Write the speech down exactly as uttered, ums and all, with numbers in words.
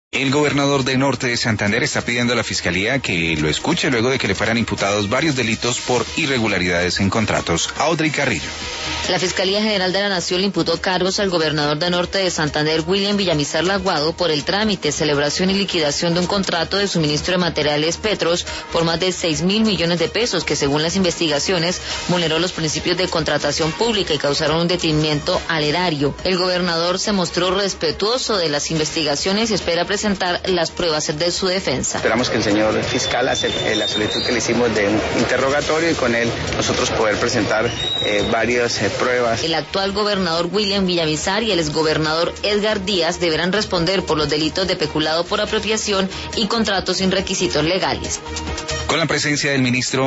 El gobernador de Norte de Santander está pidiendo a la Fiscalía que lo escuche luego de que le fueran imputados varios delitos por irregularidades en contratos. Audrey Carrillo. La Fiscalía General de la Nación le imputó cargos al gobernador de Norte de Santander, William Villamizar Laguado, por el trámite, celebración y liquidación de un contrato de suministro de materiales Petros por más de seis mil millones de pesos, que según las investigaciones vulneró los principios de contratación pública y causaron un detrimento al erario. El gobernador se mostró respetuoso de las investigaciones y espera presentar presentar las pruebas de su defensa. Esperamos que el señor fiscal acepte la solicitud que le hicimos de un interrogatorio y con él nosotros poder presentar eh, varias eh, pruebas. El actual gobernador William Villamizar y el exgobernador Edgar Díaz deberán responder por los delitos de peculado por apropiación y contratos sin requisitos legales. Con la presencia del ministro